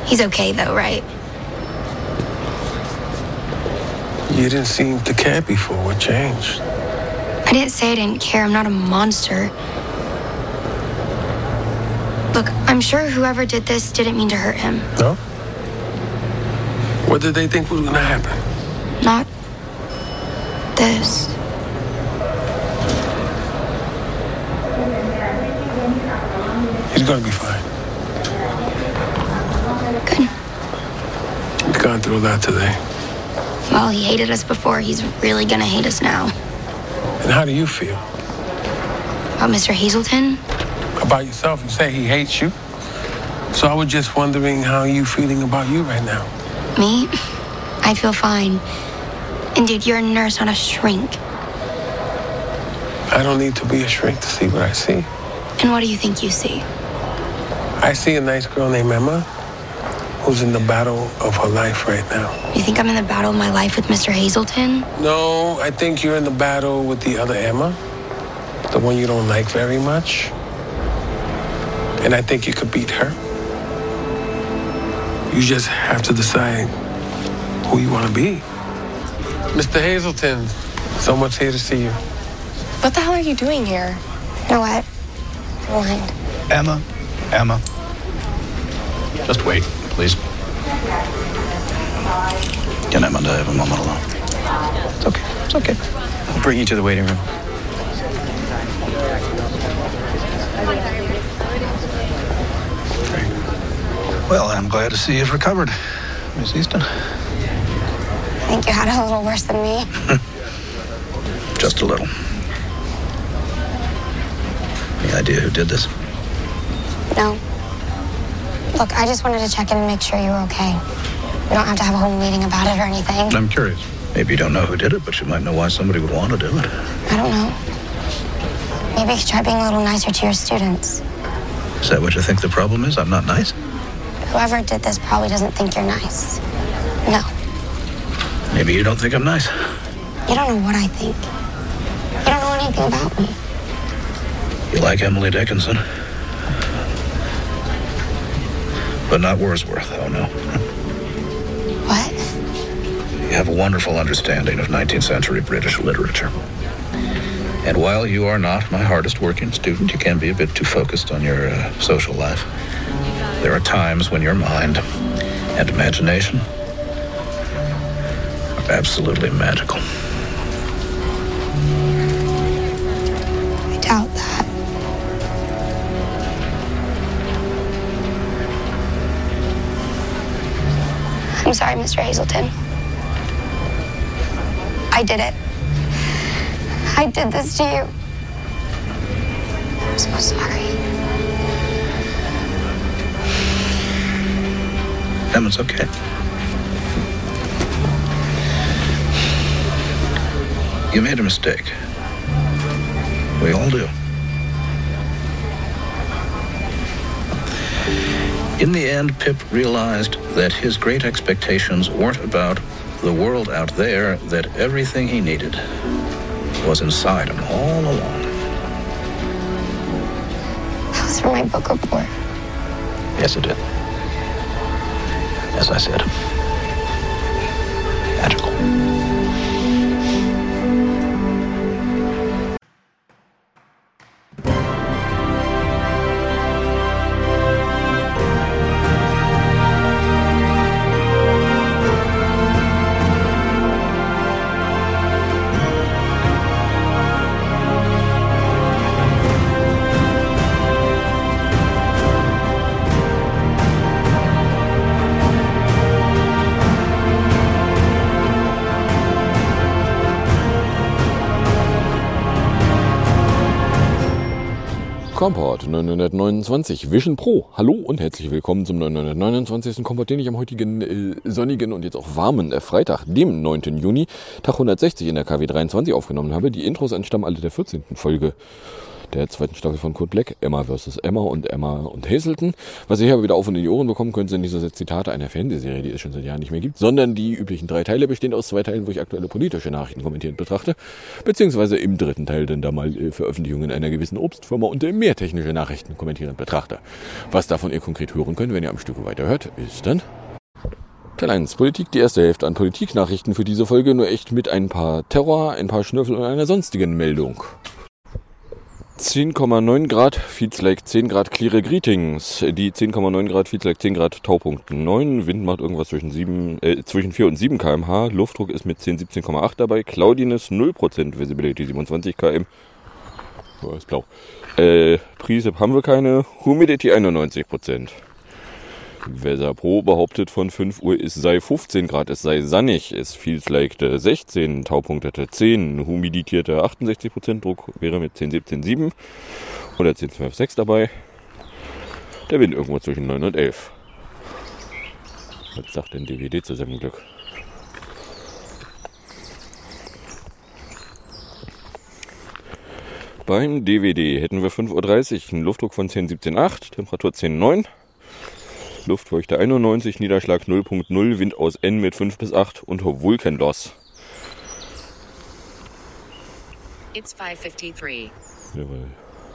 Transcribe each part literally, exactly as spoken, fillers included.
He's okay, though, right? You didn't seem to care before. What changed? I didn't say I didn't care. I'm not a monster. Look, I'm sure whoever did this didn't mean to hurt him. No? What did they think was going to happen? Not this. He's going to be fine. Good. He's gone through a lot today. Well, he hated us before. He's really gonna hate us now. And how do you feel? About Mister Hazelton? About yourself? You say he hates you. So I was just wondering how you feeling about you right now. Me? I feel fine. And dude, you're a nurse, not a shrink. I don't need to be a shrink to see what I see. And what do you think you see? I see a nice girl named Emma who's in the battle of her life right now. You think I'm in the battle of my life with Mister Hazelton? No, I think you're in the battle with the other Emma, the one you don't like very much. And I think you could beat her. You just have to decide who you want to be. Mister Hazelton, someone's here to see you. What the hell are you doing here? You know what? Never mind. Emma, Emma. Just wait, please. Can Emma and I have a moment alone? It's okay, it's okay. I'll bring you to the waiting room. Well, I'm glad to see you've recovered, Miss Easton. I think you had it a little worse than me. Just a little. Any idea who did this? No. Look, I just wanted to check in and make sure you were okay. We don't have to have a whole meeting about it or anything. I'm curious. Maybe you don't know who did it, but you might know why somebody would want to do it. I don't know. Maybe you could try being a little nicer to your students. Is that what you think the problem is? I'm not nice? Whoever did this probably doesn't think you're nice. No. Maybe you don't think I'm nice. You don't know what I think. You don't know anything about me. You like Emily Dickinson? But not Wordsworth, oh no. What? You have a wonderful understanding of nineteenth century British literature. And while you are not my hardest working student, you can be a bit too focused on your uh, social life. There are times when your mind and imagination are absolutely magical. I doubt that. I'm sorry, Mister Hazelton. I did it. I did this to you. I'm so sorry. Em, it's okay. You made a mistake. We all do. In the end, Pip realized that his great expectations weren't about the world out there, that everything he needed was inside him all along. That was for my book report. Yes, it did. As I said, magical. Komport neunhundertneunundzwanzig Vision Pro. Hallo und herzlich willkommen zum neunhundertneunundzwanzigsten Komport, den ich am heutigen äh, sonnigen und jetzt auch warmen äh, Freitag, dem neunten Juni, Tag hundertsechzig in der K W dreiundzwanzig aufgenommen habe. Die Intros entstammen alle der vierzehnten Folge der zweiten Staffel von Code Black, Emma versus. Emma und Emma und Hazelton. Was ihr hier wieder auf und in die Ohren bekommen könnt, sind nicht so Zitate einer Fernsehserie, die es schon seit Jahren nicht mehr gibt, sondern die üblichen drei Teile, bestehend aus zwei Teilen, wo ich aktuelle politische Nachrichten kommentiert betrachte, beziehungsweise im dritten Teil dann da mal äh, Veröffentlichungen einer gewissen Obstfirma und äh, mehr technische Nachrichten kommentierend betrachte. Was davon ihr konkret hören könnt, wenn ihr am Stück weiterhört, ist dann Teil eins, Politik, die erste Hälfte an Politiknachrichten für diese Folge, nur echt mit ein paar Terror, ein paar Schnüffel und einer sonstigen Meldung. zehn Komma neun Grad, feels like zehn Grad, cleare Greetings. Die zehn Komma neun Grad, feels like zehn Grad, Taupunkt neun. Wind macht irgendwas zwischen, sieben, äh, zwischen vier und sieben Kilometer pro Stunde. Luftdruck ist mit zehn, siebzehn Komma acht dabei. Cloudiness null Prozent, Visibility siebenundzwanzig Kilometer pro Stunde. Oh, ist blau. Äh, Precip haben wir keine. Humidity einundneunzig Prozent. Weather Pro behauptet, von fünf Uhr es sei fünfzehn Grad, es sei sonnig, es feels like sechzehn, Taupunkt hätte zehn, humidierte achtundsechzig Prozent, Druck wäre mit zehn, siebzehn, sieben oder zehn, zwölf, sechs dabei. Der Wind irgendwo zwischen neun und elf. Was sagt denn D W D zu seinem Glück? Beim D W D hätten wir fünf Uhr dreißig, einen Luftdruck von zehn, siebzehn, acht, Temperatur zehn, neun. Luftfeuchte einundneunzig, Niederschlag null Komma null, Wind aus N mit fünf bis acht und Vulkanloss. It's five fifty-three. Jawohl.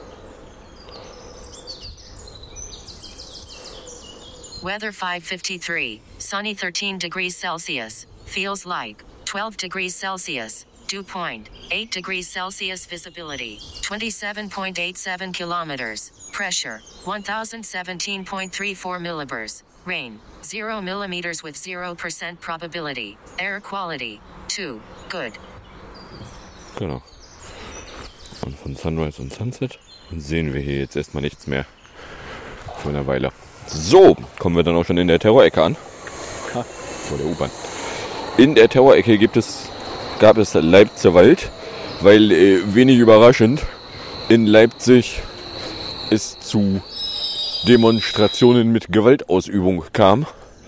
Weather five fifty-three. Sunny thirteen degrees Celsius. Feels like twelve degrees Celsius. Dew point eight degrees Celsius. Visibility twenty-seven point eight seven kilometers. Pressure one thousand seventeen point three four millibars. Rain zero millimeters with zero percent probability. Air quality two. Good. Genau. Und von Sunrise und Sunset sehen wir hier jetzt erstmal nichts mehr. Für eine Weile. So, kommen wir dann auch schon in der Terrorecke an. Ha, vor der U-Bahn. In der Terrorecke gibt es, gab es Leipzig-Wald, weil äh, wenig überraschend in Leipzig es zu Demonstrationen mit Gewaltausübung kam.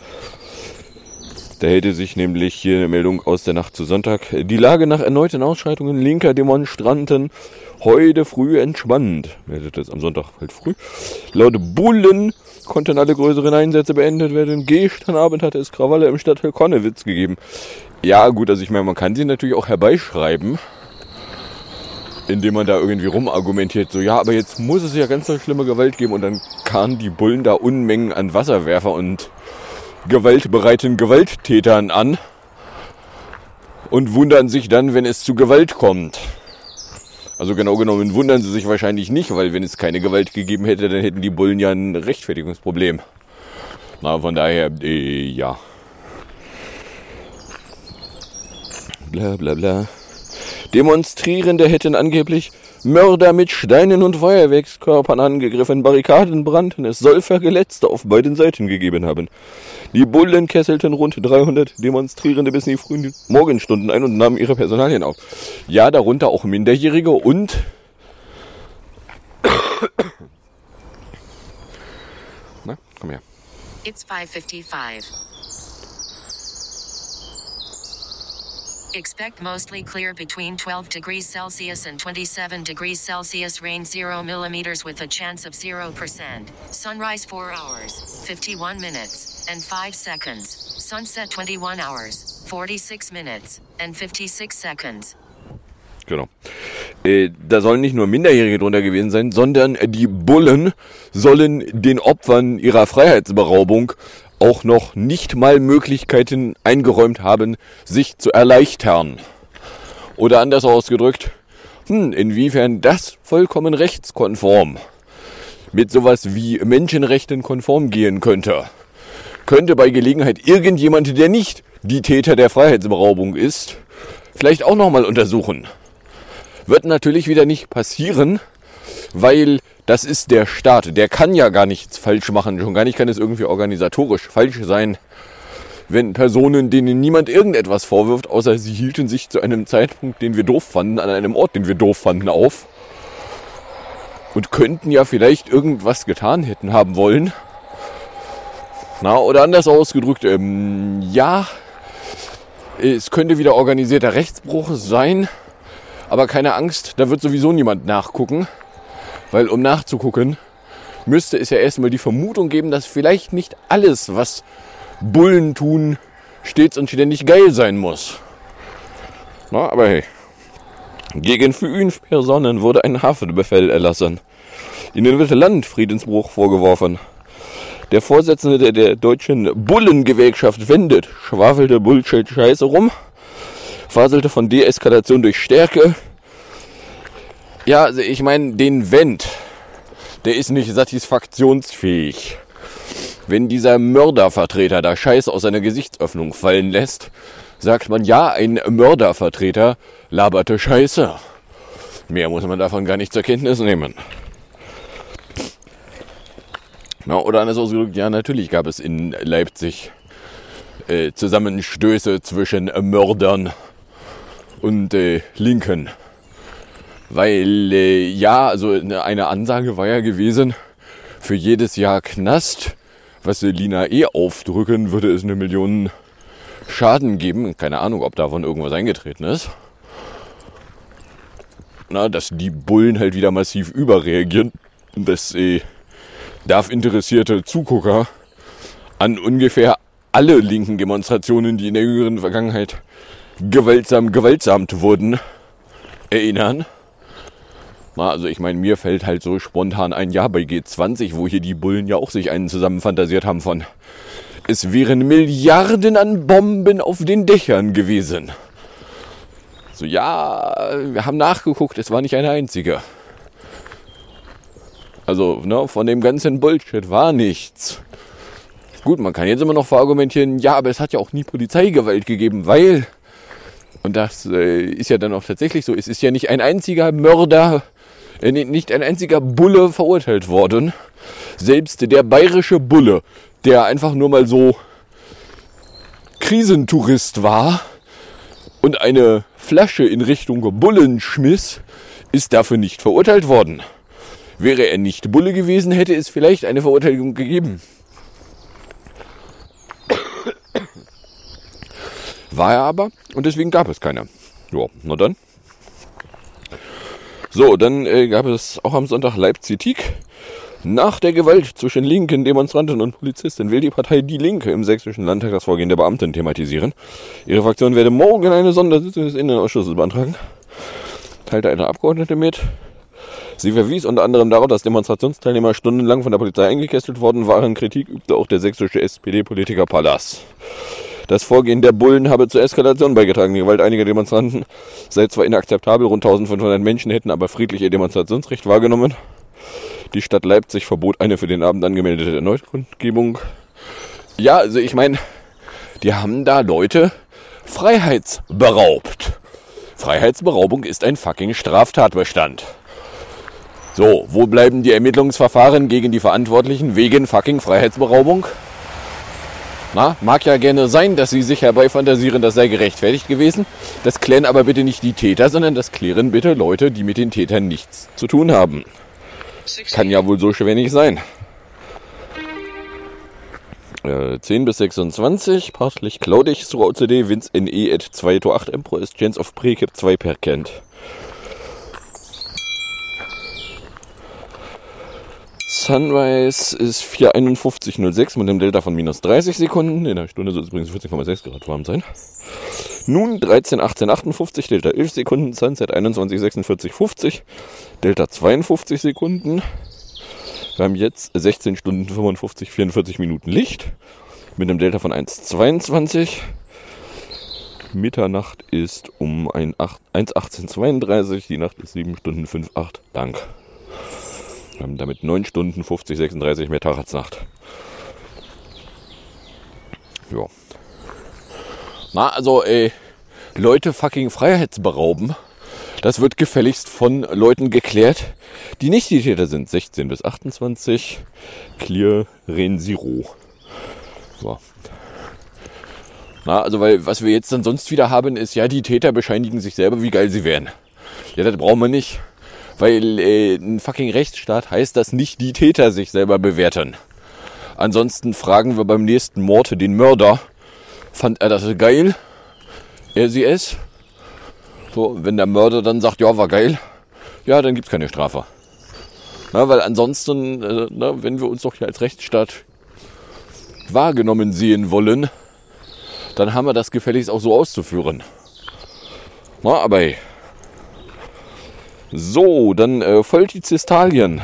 Da hätte sich nämlich hier eine Meldung aus der Nacht zu Sonntag: Die Lage nach erneuten Ausschreitungen linker Demonstranten heute früh entspannt. Meldet es am Sonntag halt früh. Laut Bullen konnten alle größeren Einsätze beendet werden. Gestern Abend hatte es Krawalle im Stadtteil Konnewitz gegeben. Ja gut, also ich meine, man kann sie natürlich auch herbeischreiben, indem man da irgendwie rumargumentiert, so ja, aber jetzt muss es ja ganz schlimme Gewalt geben, und dann karren die Bullen da Unmengen an Wasserwerfer und gewaltbereiten Gewalttätern an und wundern sich dann, wenn es zu Gewalt kommt. Also genau genommen wundern sie sich wahrscheinlich nicht, weil wenn es keine Gewalt gegeben hätte, dann hätten die Bullen ja ein Rechtfertigungsproblem. Na, von daher, äh, ja. Bla bla bla. Demonstrierende hätten angeblich Mörder mit Steinen und Feuerwerkskörpern angegriffen, Barrikaden brannten, es soll Verletzte auf beiden Seiten gegeben haben. Die Bullen kesselten rund dreihundert Demonstrierende bis in die frühen Morgenstunden ein und nahmen ihre Personalien auf. Ja, darunter auch Minderjährige und na, komm her. It's five fifty-five. Expect mostly clear between twelve degrees Celsius and twenty-seven degrees Celsius. Rain zero millimeters with a chance of zero percent. Sunrise four hours, fifty-one minutes, and five seconds. Sunset twenty-one hours, forty-six minutes, and fifty-six seconds. Genau. Äh, da sollen nicht nur Minderjährige drunter gewesen sein, sondern die Bullen sollen den Opfern ihrer Freiheitsberaubung auch noch nicht mal Möglichkeiten eingeräumt haben, sich zu erleichtern. Oder anders ausgedrückt, hm, inwiefern das vollkommen rechtskonform mit sowas wie Menschenrechten konform gehen könnte. Könnte bei Gelegenheit irgendjemand, der nicht die Täter der Freiheitsberaubung ist, vielleicht auch nochmal untersuchen. Wird natürlich wieder nicht passieren, weil das ist der Staat. Der kann ja gar nichts falsch machen. Schon gar nicht kann es irgendwie organisatorisch falsch sein, wenn Personen, denen niemand irgendetwas vorwirft, außer sie hielten sich zu einem Zeitpunkt, den wir doof fanden, an einem Ort, den wir doof fanden, auf und könnten ja vielleicht irgendwas getan hätten haben wollen. Na, oder anders ausgedrückt, ähm, ja, es könnte wieder organisierter Rechtsbruch sein, aber keine Angst, da wird sowieso niemand nachgucken. Weil um nachzugucken, müsste es ja erstmal die Vermutung geben, dass vielleicht nicht alles, was Bullen tun, stets und ständig geil sein muss. Na, aber hey. Gegen fünf Personen wurde ein Haftbefehl erlassen. Ihnen wird Landfriedensbruch vorgeworfen. Der Vorsitzende der deutschen Bullengewerkschaft Wendet schwafelte Bullshit-Scheiße rum, faselte von Deeskalation durch Stärke. Ja, also ich meine, den Wendt, der ist nicht satisfaktionsfähig. Wenn dieser Mördervertreter da Scheiße aus seiner Gesichtsöffnung fallen lässt, sagt man, ja, ein Mördervertreter laberte Scheiße. Mehr muss man davon gar nicht zur Kenntnis nehmen. Na, oder anders ausgedrückt, ja, natürlich gab es in Leipzig äh, Zusammenstöße zwischen äh, Mördern und äh, Linken. Weil, äh, ja, also eine Ansage war ja gewesen, für jedes Jahr Knast, was Lina E. aufdrücken, würde es eine Million Schaden geben. Keine Ahnung, ob davon irgendwas eingetreten ist. Na, dass die Bullen halt wieder massiv überreagieren. Das äh, darf interessierte Zugucker an ungefähr alle linken Demonstrationen, die in der jüngeren Vergangenheit gewaltsam gewaltsamt wurden, erinnern. Na, also ich meine, mir fällt halt so spontan ein Jahr bei G zwanzig, wo hier die Bullen ja auch sich einen zusammen fantasiert haben von, es wären Milliarden an Bomben auf den Dächern gewesen. So, ja, wir haben nachgeguckt, es war nicht eine einzige. Also, ne, von dem ganzen Bullshit war nichts. Gut, man kann jetzt immer noch verargumentieren, ja, aber es hat ja auch nie Polizeigewalt gegeben, weil, und das äh, ist ja dann auch tatsächlich so, es ist ja nicht ein einziger Mörder, äh, nicht ein einziger Bulle verurteilt worden. Selbst der bayerische Bulle, der einfach nur mal so Krisentourist war und eine Flasche in Richtung Bullen schmiss, ist dafür nicht verurteilt worden. Wäre er nicht Bulle gewesen, hätte es vielleicht eine Verurteilung gegeben. War er aber und deswegen gab es keine. Ja, na dann. So, dann äh, gab es auch am Sonntag Leipzig. Nach der Gewalt zwischen linken Demonstranten und Polizisten will die Partei Die Linke im sächsischen Landtag das Vorgehen der Beamten thematisieren. Ihre Fraktion werde morgen eine Sondersitzung des Innenausschusses beantragen, teilte eine Abgeordnete mit. Sie verwies unter anderem darauf, dass Demonstrationsteilnehmer stundenlang von der Polizei eingekesselt worden waren. Kritik übte auch der sächsische S P D-Politiker Pallas. Das Vorgehen der Bullen habe zur Eskalation beigetragen. Die Gewalt einiger Demonstranten sei zwar inakzeptabel, rund eintausendfünfhundert Menschen hätten aber friedlich ihr Demonstrationsrecht wahrgenommen. Die Stadt Leipzig verbot eine für den Abend angemeldete Erneutungskundgebung. Ja, also ich meine, die haben da Leute freiheitsberaubt. Freiheitsberaubung ist ein fucking Straftatbestand. So, wo bleiben die Ermittlungsverfahren gegen die Verantwortlichen wegen fucking Freiheitsberaubung? Na, mag ja gerne sein, dass sie sich herbeifantasieren, das sei gerechtfertigt gewesen. Das klären aber bitte nicht die Täter, sondern das klären bitte Leute, die mit den Tätern nichts zu tun haben. Kann ja wohl so schwer nicht sein. Äh, zehn bis sechsundzwanzig, partlich Claudig, zur O C D, Vince N E at zwei to acht, Empro ist Chance of Prekip zwei per Kent. Sunrise ist vier einundfünfzig null sechs mit einem Delta von minus dreißig Sekunden. In einer Stunde soll es übrigens vierzehn Komma sechs Grad warm sein. Nun dreizehn achtzehn achtundfünfzig, Delta elf Sekunden. Sunset einundzwanzig sechsundvierzig fünfzig, Delta zweiundfünfzig Sekunden. Wir haben jetzt sechzehn Stunden fünfundfünfzig vierundvierzig Minuten Licht mit einem Delta von eins Komma zweiundzwanzig. Mitternacht ist um eins Komma achtzehn zweiunddreißig. Die Nacht ist sieben Stunden fünf Komma acht. Dank. Wir haben damit neun Stunden fünfzig sechsunddreißig mehr Tag als Nacht. Ja. Na, also, ey, Leute fucking Freiheitsberauben, das wird gefälligst von Leuten geklärt, die nicht die Täter sind. sechzehn bis achtundzwanzig, Clear, Ren Zero. So. Na, also, weil, was wir jetzt dann sonst wieder haben, ist, ja, die Täter bescheinigen sich selber, wie geil sie wären. Ja, das brauchen wir nicht. Weil äh, ein fucking Rechtsstaat heißt, dass nicht die Täter sich selber bewerten. Ansonsten fragen wir beim nächsten Mord den Mörder, fand er das geil? Er sie es? So, wenn der Mörder dann sagt, ja, war geil, ja, dann gibt's keine Strafe. Na, weil ansonsten, äh, na, wenn wir uns doch hier als Rechtsstaat wahrgenommen sehen wollen, dann haben wir das gefälligst auch so auszuführen. Na, aber hey. So, dann äh, folgt die Zistalien.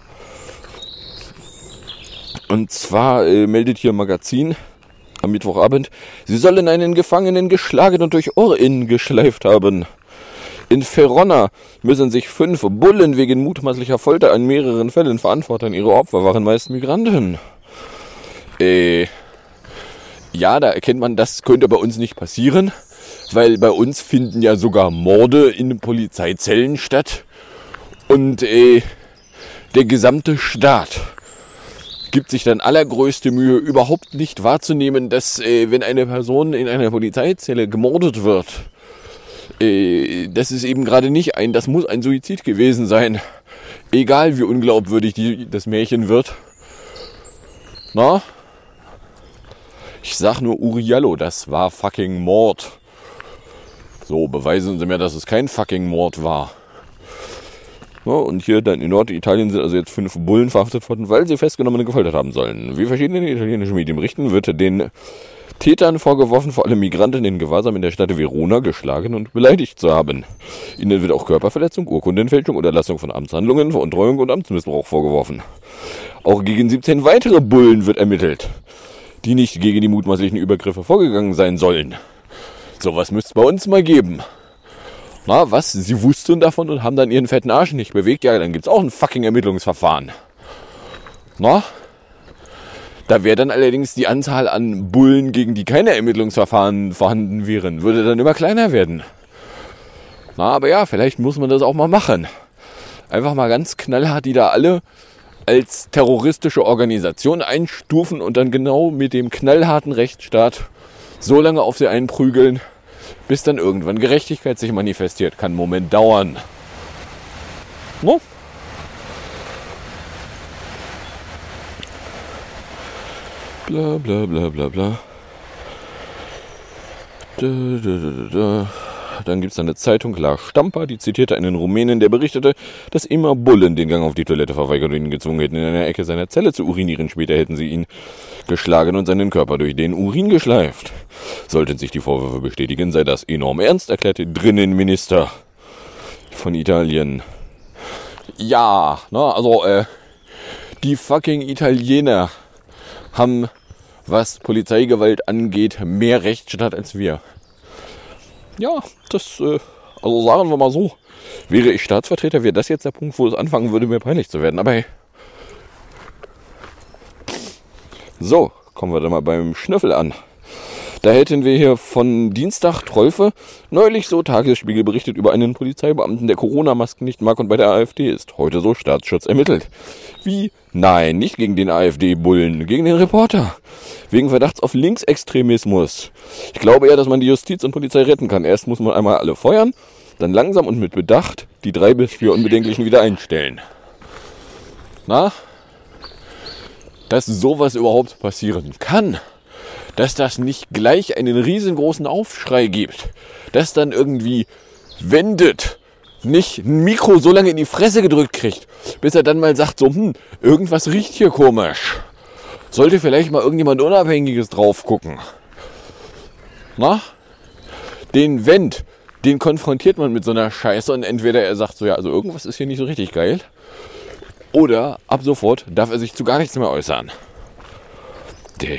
Und zwar äh, meldet hier ein Magazin am Mittwochabend, sie sollen einen Gefangenen geschlagen und durch Ohrringen geschleift haben. In Verona müssen sich fünf Bullen wegen mutmaßlicher Folter an mehreren Fällen verantworten. Ihre Opfer waren meist Migranten. Äh, ja, da erkennt man, das könnte bei uns nicht passieren, weil bei uns finden ja sogar Morde in Polizeizellen statt. Und äh, der gesamte Staat gibt sich dann allergrößte Mühe, überhaupt nicht wahrzunehmen, dass äh, wenn eine Person in einer Polizeizelle gemordet wird, äh, das ist eben gerade nicht ein, das muss ein Suizid gewesen sein. Egal wie unglaubwürdig die, das Märchen wird. Na? Ich sag nur Uriallo, das war fucking Mord. So, beweisen Sie mir, dass es kein fucking Mord war. Ja, und hier dann in Norditalien sind also jetzt fünf Bullen verhaftet worden, weil sie Festgenommene gefoltert haben sollen. Wie verschiedene italienische Medien berichten, wird den Tätern vorgeworfen, vor allem Migranten in Gewahrsam in der Stadt Verona geschlagen und beleidigt zu haben. Ihnen wird auch Körperverletzung, Urkundenfälschung, Unterlassung von Amtshandlungen, Veruntreuung und Amtsmissbrauch vorgeworfen. Auch gegen siebzehn weitere Bullen wird ermittelt, die nicht gegen die mutmaßlichen Übergriffe vorgegangen sein sollen. Sowas müsste es bei uns mal geben. Na, was? Sie wussten davon und haben dann ihren fetten Arsch nicht bewegt? Ja, dann gibt's auch ein fucking Ermittlungsverfahren. Na? Da wäre dann allerdings die Anzahl an Bullen, gegen die keine Ermittlungsverfahren vorhanden wären, würde dann immer kleiner werden. Na, aber ja, vielleicht muss man das auch mal machen. Einfach mal ganz knallhart die da alle als terroristische Organisation einstufen und dann genau mit dem knallharten Rechtsstaat so lange auf sie einprügeln, bis dann irgendwann Gerechtigkeit sich manifestiert. Kann einen Moment dauern. No? Bla bla bla bla bla. Da, da, da, da. Dann gibt es eine Zeitung, La Stampa, die zitierte einen Rumänen, der berichtete, dass immer Bullen den Gang auf die Toilette verweigert und ihn gezwungen hätten, in einer Ecke seiner Zelle zu urinieren. Später hätten sie ihn geschlagen und seinen Körper durch den Urin geschleift. Sollten sich die Vorwürfe bestätigen, sei das enorm ernst, erklärte Drinnenminister von Italien. Ja, na, also, äh, die fucking Italiener haben, was Polizeigewalt angeht, mehr Rechtsstaat als wir. Ja, das, äh, also sagen wir mal so, wäre ich Staatsvertreter, wäre das jetzt der Punkt, wo es anfangen würde, mir peinlich zu werden. Aber hey. So, kommen wir dann mal beim Schnüffel an. Da hätten wir hier von Dienstag Trolfe neulich so Tagesspiegel berichtet über einen Polizeibeamten, der Corona-Masken nicht mag und bei der AfD ist. Heute so Staatsschutz ermittelt. Wie? Nein, nicht gegen den AfD-Bullen, gegen den Reporter. Wegen Verdachts auf Linksextremismus. Ich glaube eher, dass man die Justiz und Polizei retten kann. Erst muss man einmal alle feuern, dann langsam und mit Bedacht die drei bis vier Unbedenklichen wieder einstellen. Na? Dass sowas überhaupt passieren kann. Dass das nicht gleich einen riesengroßen Aufschrei gibt. Dass dann irgendwie wendet, nicht ein Mikro so lange in die Fresse gedrückt kriegt, bis er dann mal sagt, so, hm, irgendwas riecht hier komisch. Sollte vielleicht mal irgendjemand Unabhängiges drauf gucken. Na? Den Wendt, den konfrontiert man mit so einer Scheiße und entweder er sagt so, ja, also irgendwas ist hier nicht so richtig geil. Oder ab sofort darf er sich zu gar nichts mehr äußern. Däh.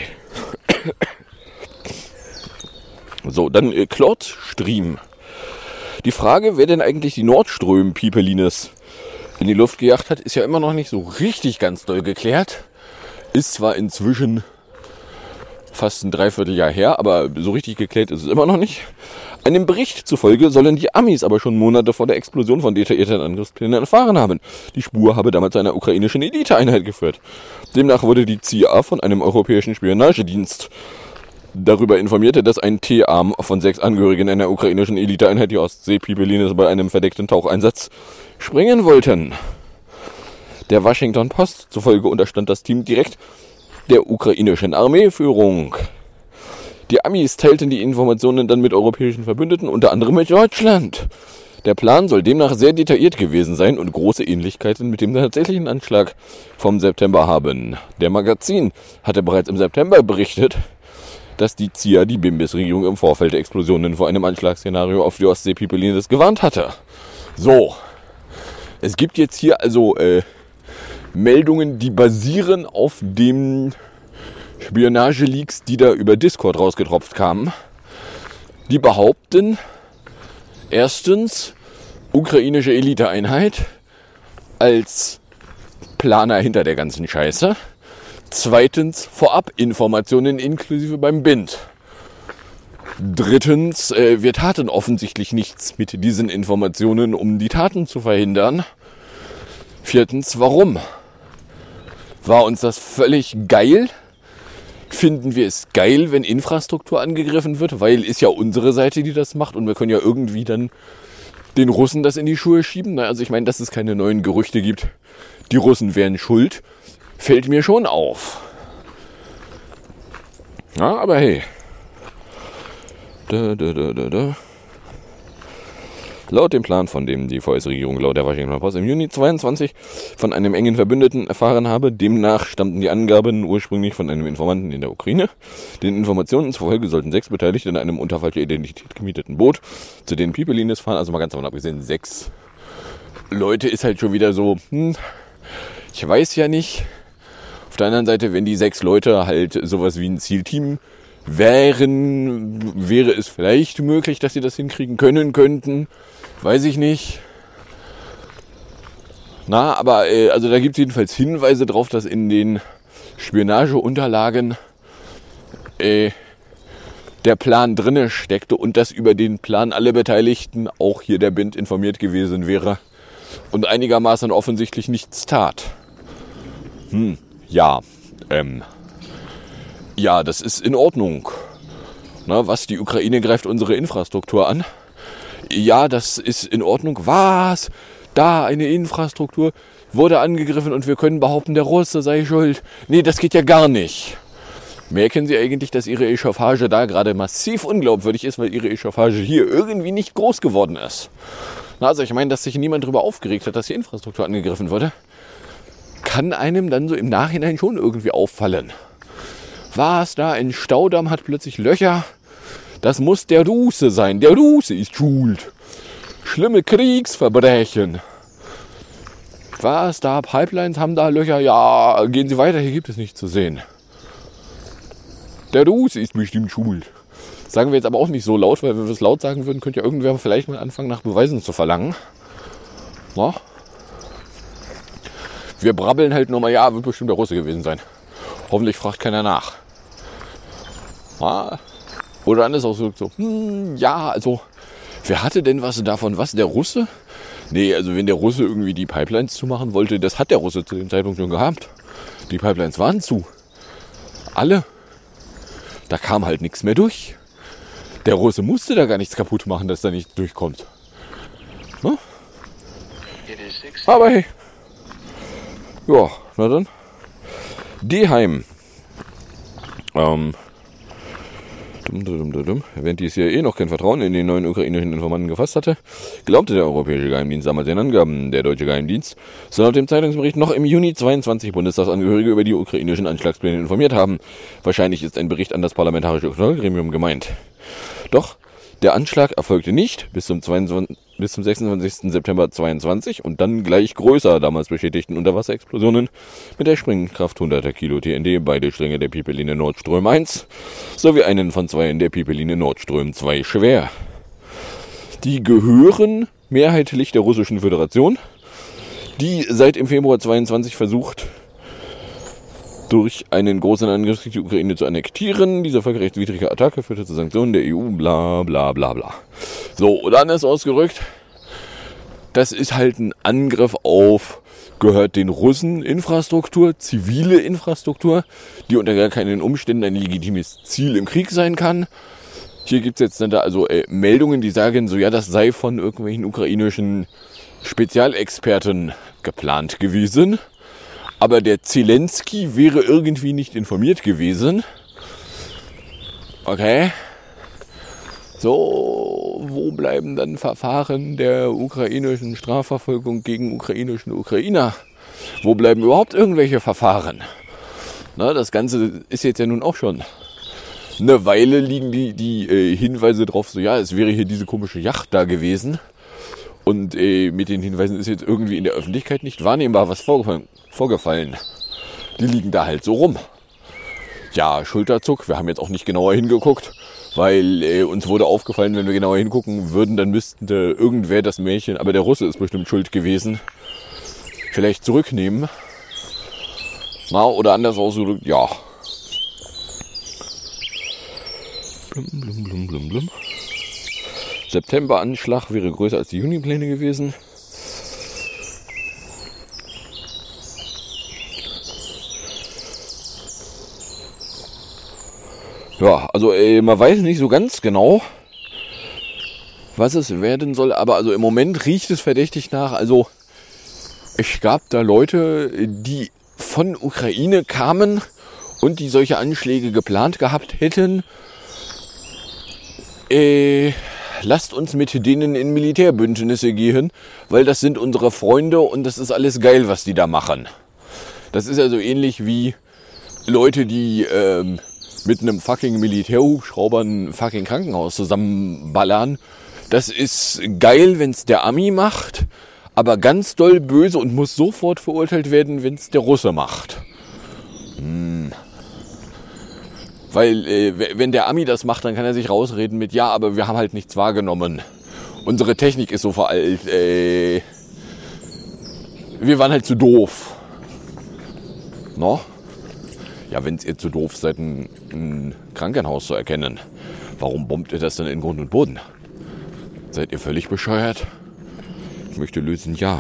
So, dann äh, Nord Stream. Die Frage, wer denn eigentlich die Nordström-Pipelines in die Luft gejagt hat, ist ja immer noch nicht so richtig ganz doll geklärt. Ist zwar inzwischen fast ein Dreivierteljahr her, aber so richtig geklärt ist es immer noch nicht. Einem Bericht zufolge sollen die Amis aber schon Monate vor der Explosion von detaillierten Angriffsplänen erfahren haben. Die Spur habe damals zu einer ukrainischen Eliteeinheit geführt. Demnach wurde die C I A von einem europäischen Spionagedienst darüber informierte, dass ein T-Arm von sechs Angehörigen einer ukrainischen Eliteeinheit die Ostsee-Pipelines bei einem verdeckten Taucheinsatz sprengen wollten. Der Washington Post zufolge unterstand das Team direkt der ukrainischen Armeeführung. Die Amis teilten die Informationen dann mit europäischen Verbündeten, unter anderem mit Deutschland. Der Plan soll demnach sehr detailliert gewesen sein und große Ähnlichkeiten mit dem tatsächlichen Anschlag vom September haben. Der Magazin hatte bereits im September berichtet, dass die Z I A die Bimbis-Regierung im Vorfeld der Explosionen vor einem Anschlagsszenario auf die Ostsee-Pipelines gewarnt hatte. So, es gibt jetzt hier also äh, Meldungen, die basieren auf den Spionage-Leaks, die da über Discord rausgetropft kamen. Die behaupten, erstens, ukrainische Eliteeinheit als Planer hinter der ganzen Scheiße. Zweitens, Vorabinformationen inklusive beim B I N D. Drittens, äh, wir taten offensichtlich nichts mit diesen Informationen, um die Taten zu verhindern. Viertens, warum? War uns das völlig geil? Finden wir es geil, wenn Infrastruktur angegriffen wird? Weil ist ja unsere Seite, die das macht und wir können ja irgendwie dann den Russen das in die Schuhe schieben. Also ich meine, dass es keine neuen Gerüchte gibt, die Russen wären schuld, fällt mir schon auf. Ja, aber hey. Da, da, da, da, da. Laut dem Plan, von dem die V S-Regierung laut der Washington Post im Juni zweiundzwanzig von einem engen Verbündeten erfahren habe, demnach stammten die Angaben ursprünglich von einem Informanten in der Ukraine. Den Informationen zufolge sollten sechs Beteiligte in einem unter falscher Identität gemieteten Boot zu den Pipelines fahren. Also mal ganz davon abgesehen, sechs Leute ist halt schon wieder so, hm, ich weiß ja nicht. Auf der anderen Seite, wenn die sechs Leute halt sowas wie ein Zielteam wären, wäre es vielleicht möglich, dass sie das hinkriegen können könnten. Weiß ich nicht. Na, aber äh, also da gibt es jedenfalls Hinweise drauf, dass in den Spionageunterlagen äh, der Plan drinne steckte und dass über den Plan alle Beteiligten, auch hier der B I N D, informiert gewesen wäre und einigermaßen offensichtlich nichts tat. Hm, ja, ähm, ja, das ist in Ordnung. Na, was, die Ukraine greift unsere Infrastruktur an? Ja, das ist in Ordnung. Was? Da, eine Infrastruktur wurde angegriffen und wir können behaupten, der Russe sei schuld. Nee, das geht ja gar nicht. Merken Sie eigentlich, dass Ihre Echauffage da gerade massiv unglaubwürdig ist, weil Ihre Echauffage hier irgendwie nicht groß geworden ist? Na, also ich meine, dass sich niemand darüber aufgeregt hat, dass die Infrastruktur angegriffen wurde, kann einem dann so im Nachhinein schon irgendwie auffallen. Was, da ein Staudamm hat plötzlich Löcher? Das muss der Russe sein. Der Russe ist schuld. Schlimme Kriegsverbrechen. Was, da Pipelines haben da Löcher? Ja, gehen Sie weiter, hier gibt es nichts zu sehen. Der Russe ist bestimmt schuld. Sagen wir jetzt aber auch nicht so laut, weil wenn wir es laut sagen würden, könnte ja irgendwer vielleicht mal anfangen, nach Beweisen zu verlangen. Na? Wir brabbeln halt nur mal, ja, wird bestimmt der Russe gewesen sein. Hoffentlich fragt keiner nach. Ja. Oder dann ist auch so, so hm, ja, also, wer hatte denn was davon? Was, der Russe? Nee, also wenn der Russe irgendwie die Pipelines zumachen wollte, das hat der Russe zu dem Zeitpunkt schon gehabt. Die Pipelines waren zu. Alle. Da kam halt nichts mehr durch. Der Russe musste da gar nichts kaputt machen, dass da nichts durchkommt. Ne? Aber hey. Ja, na dann. Deheim. Ähm. Dum, dum, dum, dum. Während dies hier eh noch kein Vertrauen in den neuen ukrainischen Informanten gefasst hatte, glaubte der europäische Geheimdienst damals den Angaben. Der deutsche Geheimdienst soll laut dem Zeitungsbericht noch im Juni zweiundzwanzig Bundestagsangehörige über die ukrainischen Anschlagspläne informiert haben. Wahrscheinlich ist ein Bericht an das parlamentarische Kontrollgremium gemeint. Doch der Anschlag erfolgte nicht bis zum, zweiundzwanzigsten bis zum sechsundzwanzigsten September zweiundzwanzig und dann gleich größer damals beschädigten Unterwasserexplosionen mit der Sprengkraft hunderter Kilo T N D, beide Stränge der Pipeline Nordström eins sowie einen von zwei in der Pipeline Nordström zwei schwer. Die gehören mehrheitlich der Russischen Föderation, die seit im Februar zweiundzwanzig versucht, durch einen großen Angriff die Ukraine zu annektieren. Diese völkerrechtswidrige Attacke führte zu Sanktionen der E U, bla bla bla bla. So, und dann ist ausgerückt, das ist halt ein Angriff auf, gehört den Russen Infrastruktur, zivile Infrastruktur, die unter gar keinen Umständen ein legitimes Ziel im Krieg sein kann. Hier gibt es jetzt dann da also äh, Meldungen, die sagen, so ja, das sei von irgendwelchen ukrainischen Spezialexperten geplant gewesen. Aber der Zelensky wäre irgendwie nicht informiert gewesen. Okay. So, wo bleiben dann Verfahren der ukrainischen Strafverfolgung gegen ukrainischen Ukrainer? Wo bleiben überhaupt irgendwelche Verfahren? Na, das Ganze ist jetzt ja nun auch schon eine Weile, liegen die, die äh, Hinweise drauf, so ja, es wäre hier diese komische Yacht da gewesen. Und äh, mit den Hinweisen ist jetzt irgendwie in der Öffentlichkeit nicht wahrnehmbar was vorgefallen. vorgefallen. Die liegen da halt so rum. Ja, Schulterzuck, wir haben jetzt auch nicht genauer hingeguckt, weil äh, uns wurde aufgefallen, wenn wir genauer hingucken würden, dann müssten äh, irgendwer das Märchen, aber der Russe ist bestimmt schuld gewesen, vielleicht zurücknehmen. Na, oder anders ausgedrückt, ja. Blum, blum, blum, blum, blum. September-Anschlag wäre größer als die Juni-Pläne gewesen. Ja, also äh, man weiß nicht so ganz genau, was es werden soll, aber also im Moment riecht es verdächtig nach. Also es gab da Leute, die von Ukraine kamen und die solche Anschläge geplant gehabt hätten. Äh, lasst uns mit denen in Militärbündnisse gehen, weil das sind unsere Freunde und das ist alles geil, was die da machen. Das ist ja so ähnlich wie Leute, die ähm, mit einem fucking Militärhubschrauber ein fucking Krankenhaus zusammenballern. Das ist geil, wenn es der Ami macht, aber ganz doll böse und muss sofort verurteilt werden, wenn es der Russe macht. Hm. Weil äh, wenn der Ami das macht, dann kann er sich rausreden mit, ja, aber wir haben halt nichts wahrgenommen. Unsere Technik ist so veraltet. Äh, wir waren halt zu doof. No? Ja, wenn ihr zu doof seid, ein, ein Krankenhaus zu erkennen, warum bombt ihr das dann in Grund und Boden? Seid ihr völlig bescheuert? Ich möchte lösen, ja.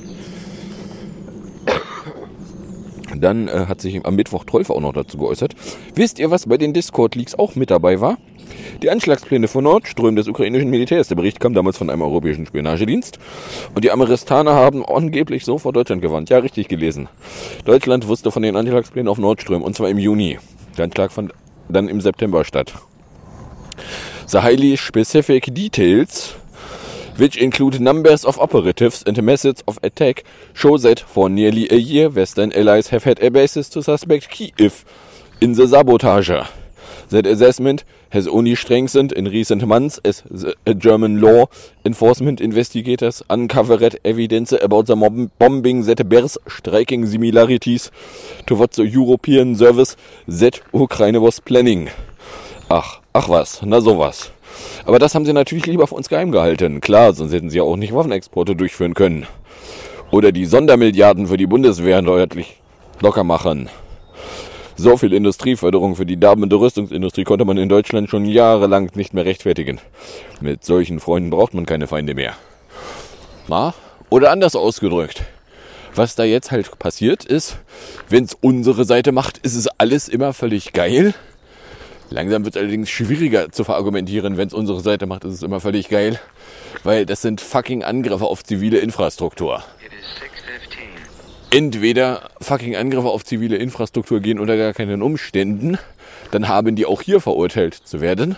Dann äh, hat sich am Mittwoch Trolf auch noch dazu geäußert. Wisst ihr, was bei den Discord-Leaks auch mit dabei war? Die Anschlagspläne von Nord Stream des ukrainischen Militärs. Der Bericht kam damals von einem europäischen Spionagedienst. Und die Amerikaner haben angeblich so vor Deutschland gewarnt. Ja, richtig gelesen. Deutschland wusste von den Anschlagsplänen auf Nord Stream. Und zwar im Juni. Der Anschlag fand dann im September statt. The highly specific details, which include numbers of operatives and methods of attack, show that for nearly a year Western allies have had a basis to suspect Kyiv in the sabotage. That assessment has only strengthened in recent months as the German law enforcement investigators uncovered evidence about the mob- bombing that bears striking similarities to what the European service that Ukraine was planning. Ach, ach was, na sowas. Aber das haben sie natürlich lieber für uns geheim gehalten. Klar, sonst hätten sie ja auch nicht Waffenexporte durchführen können. Oder die Sondermilliarden für die Bundeswehr deutlich locker machen. So viel Industrieförderung für die darbende Rüstungsindustrie konnte man in Deutschland schon jahrelang nicht mehr rechtfertigen. Mit solchen Freunden braucht man keine Feinde mehr. Na? Oder anders ausgedrückt. Was da jetzt halt passiert ist, wenn es unsere Seite macht, ist es alles immer völlig geil. Langsam wird es allerdings schwieriger zu verargumentieren, wenn es unsere Seite macht, ist es immer völlig geil. Weil das sind fucking Angriffe auf zivile Infrastruktur. Entweder fucking Angriffe auf zivile Infrastruktur gehen unter gar keinen Umständen, dann haben die auch hier verurteilt zu werden.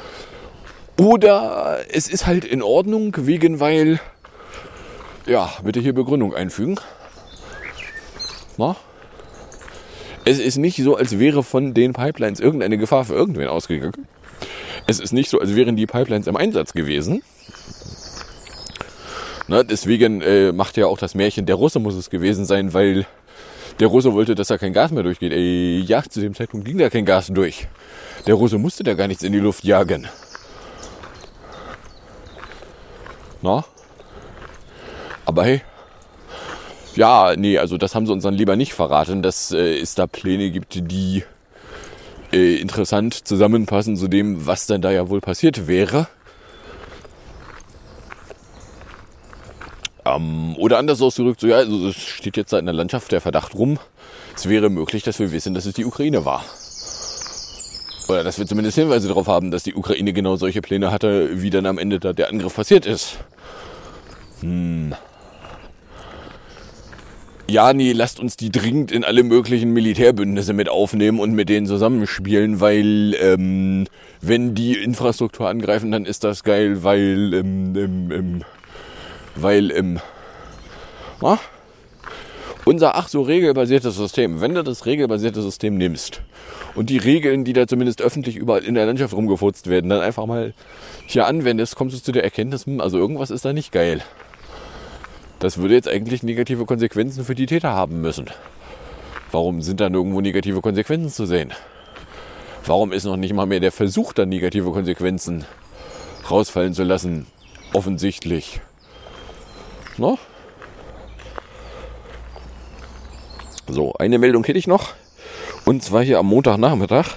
Oder es ist halt in Ordnung, wegen weil, ja, bitte hier Begründung einfügen. Na? Es ist nicht so, als wäre von den Pipelines irgendeine Gefahr für irgendwen ausgegangen. Es ist nicht so, als wären die Pipelines im Einsatz gewesen. Na, deswegen äh, macht ja auch das Märchen, der Russe muss es gewesen sein, weil der Russe wollte, dass da kein Gas mehr durchgeht. Ey, ja, zu dem Zeitpunkt ging da kein Gas durch. Der Russe musste da gar nichts in die Luft jagen. Na? Aber hey, ja, nee, also das haben sie uns dann lieber nicht verraten, dass äh, es da Pläne gibt, die äh, interessant zusammenpassen zu dem, was dann da ja wohl passiert wäre. Ähm, oder anders ausgedrückt, so ja, also es steht jetzt da in der Landschaft der Verdacht rum, es wäre möglich, dass wir wissen, dass es die Ukraine war. Oder dass wir zumindest Hinweise darauf haben, dass die Ukraine genau solche Pläne hatte, wie dann am Ende da der Angriff passiert ist. Hm. ja, nee, lasst uns die dringend in alle möglichen Militärbündnisse mit aufnehmen und mit denen zusammenspielen, weil ähm, wenn die Infrastruktur angreifen, dann ist das geil, weil ähm, ähm, ähm, weil ähm, na? unser ach so regelbasiertes System, wenn du das regelbasierte System nimmst und die Regeln, die da zumindest öffentlich überall in der Landschaft rumgefurzt werden, dann einfach mal hier anwendest, kommst du zu der Erkenntnis, also irgendwas ist da nicht geil. Das würde jetzt eigentlich negative Konsequenzen für die Täter haben müssen. Warum sind dann irgendwo negative Konsequenzen zu sehen? Warum ist noch nicht mal mehr der Versuch, dann negative Konsequenzen rausfallen zu lassen, offensichtlich? No? So, eine Meldung hätte ich noch. Und zwar hier am Montagnachmittag.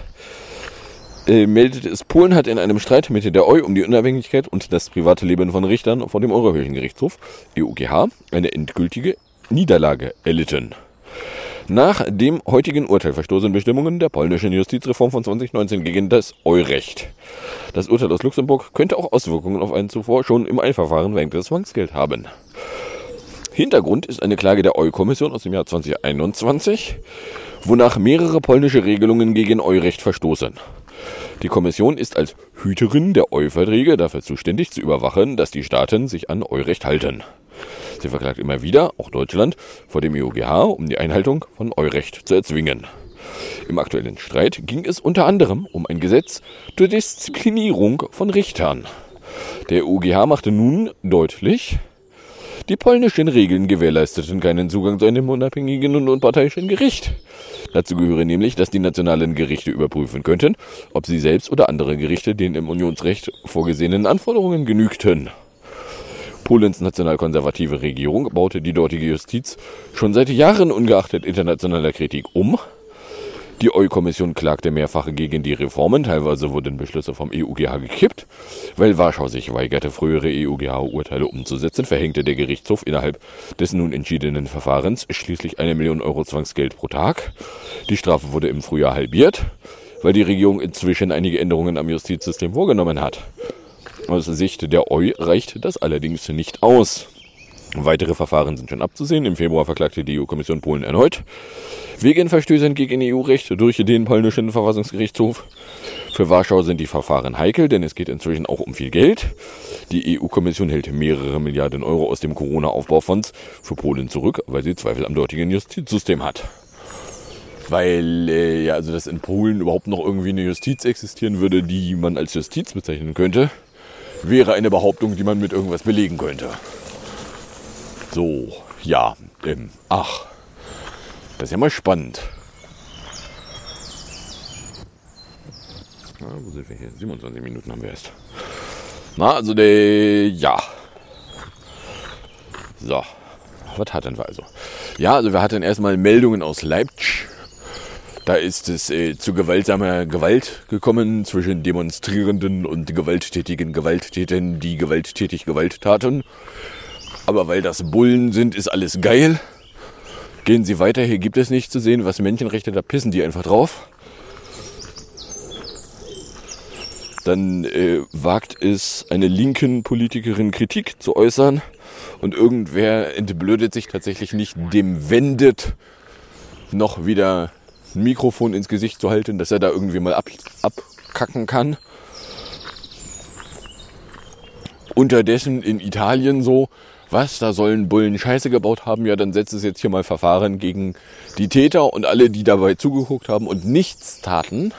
Äh, meldete es, Polen hat in einem Streit mit der E U um die Unabhängigkeit und das private Leben von Richtern vor dem Europäischen Gerichtshof, E U G H, eine endgültige Niederlage erlitten. Nach dem heutigen Urteil verstoßen Bestimmungen der polnischen Justizreform von zwanzig neunzehn gegen das Eu-Recht. Das Urteil aus Luxemburg könnte auch Auswirkungen auf ein zuvor schon im Eilverfahren verhängtes Zwangsgeld haben. Hintergrund ist eine Klage der E U-Kommission aus dem Jahr zwanzig einundzwanzig, wonach mehrere polnische Regelungen gegen Eu-Recht verstoßen. Die Kommission ist als Hüterin der E U-Verträge dafür zuständig, zu überwachen, dass die Staaten sich an Eu-Recht halten. Sie verklagt immer wieder, auch Deutschland, vor dem E U G H, um die Einhaltung von Eu-Recht zu erzwingen. Im aktuellen Streit ging es unter anderem um ein Gesetz zur Disziplinierung von Richtern. Der E U G H machte nun deutlich, die polnischen Regeln gewährleisteten keinen Zugang zu einem unabhängigen und unparteiischen Gericht. Dazu gehöre nämlich, dass die nationalen Gerichte überprüfen könnten, ob sie selbst oder andere Gerichte den im Unionsrecht vorgesehenen Anforderungen genügten. Polens nationalkonservative Regierung baute die dortige Justiz schon seit Jahren ungeachtet internationaler Kritik um. Die E U-Kommission klagte mehrfach gegen die Reformen, teilweise wurden Beschlüsse vom E U G H gekippt. Weil Warschau sich weigerte, frühere E U G H-Urteile umzusetzen, verhängte der Gerichtshof innerhalb des nun entschiedenen Verfahrens schließlich eine Million Euro Zwangsgeld pro Tag. Die Strafe wurde im Frühjahr halbiert, weil die Regierung inzwischen einige Änderungen am Justizsystem vorgenommen hat. Aus Sicht der E U reicht das allerdings nicht aus. Weitere Verfahren sind schon abzusehen. Im Februar verklagte die E U-Kommission Polen erneut wegen Verstößen gegen E U-Recht durch den polnischen Verfassungsgerichtshof. Für Warschau sind die Verfahren heikel, denn es geht inzwischen auch um viel Geld. Die E U-Kommission hält mehrere Milliarden Euro aus dem Corona-Aufbaufonds für Polen zurück, weil sie Zweifel am dortigen Justizsystem hat. Weil, äh, ja, also dass in Polen überhaupt noch irgendwie eine Justiz existieren würde, die man als Justiz bezeichnen könnte, wäre eine Behauptung, die man mit irgendwas belegen könnte. So, ja, ähm, ach, das ist ja mal spannend. Na, wo sind wir hier? siebenundzwanzig Minuten haben wir erst. Na, also der, ja. So, was hatten wir also? Ja, also wir hatten erstmal Meldungen aus Leipzig. Da ist es äh, zu gewaltsamer Gewalt gekommen zwischen Demonstrierenden und gewalttätigen Gewalttätern, die gewalttätig Gewalt taten. Aber weil das Bullen sind, ist alles geil. Gehen Sie weiter, hier gibt es nichts zu sehen. Was Menschenrechte, da pissen die einfach drauf. Dann äh, wagt es, eine linken Politikerin Kritik zu äußern. Und irgendwer entblödet sich tatsächlich nicht, dem wendet, noch wieder ein Mikrofon ins Gesicht zu halten, dass er da irgendwie mal ab, abkacken kann. Unterdessen in Italien so, was, da sollen Bullen Scheiße gebaut haben, ja, dann setzt es jetzt hier mal Verfahren gegen die Täter und alle, die dabei zugeguckt haben und nichts taten.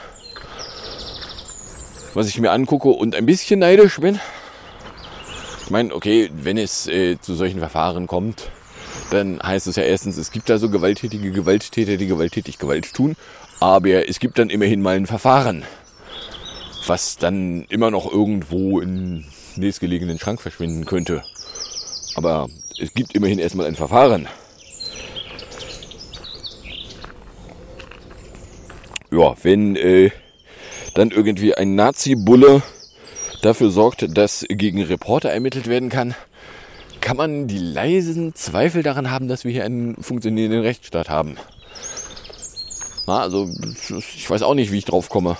Was ich mir angucke und ein bisschen neidisch bin. Ich meine, okay, wenn es äh, zu solchen Verfahren kommt, dann heißt es ja erstens, es gibt da so gewalttätige Gewalttäter, die gewalttätig Gewalt tun, aber es gibt dann immerhin mal ein Verfahren, was dann immer noch irgendwo in nächstgelegenen Schrank verschwinden könnte. Aber es gibt immerhin erstmal ein Verfahren. Ja, wenn äh, dann irgendwie ein Nazi-Bulle dafür sorgt, dass gegen Reporter ermittelt werden kann, kann man die leisen Zweifel daran haben, dass wir hier einen funktionierenden Rechtsstaat haben. Na, also ich weiß auch nicht, wie ich drauf komme.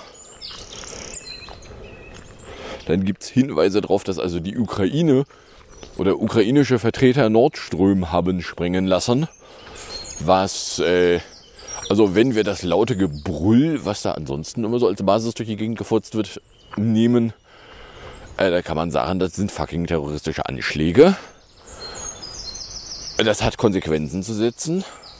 Dann gibt es Hinweise darauf, dass also die Ukraine oder ukrainische Vertreter Nord Stream haben sprengen lassen. was, äh, also wenn wir das laute Gebrüll, was da ansonsten immer so als Basis durch die Gegend gefurzt wird, nehmen, äh, da kann man sagen, das sind fucking terroristische Anschläge. Das hat Konsequenzen zu setzen.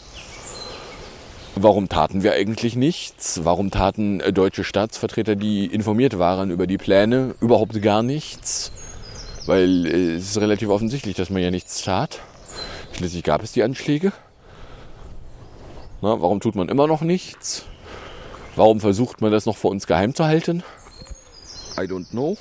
Warum taten wir eigentlich nichts? Warum taten äh, deutsche Staatsvertreter, die informiert waren über die Pläne, überhaupt gar nichts? Weil äh, es ist relativ offensichtlich, dass man ja nichts tat. Schließlich gab es die Anschläge. Na, warum tut man immer noch nichts? Warum versucht man das noch vor uns geheim zu halten? I don't know.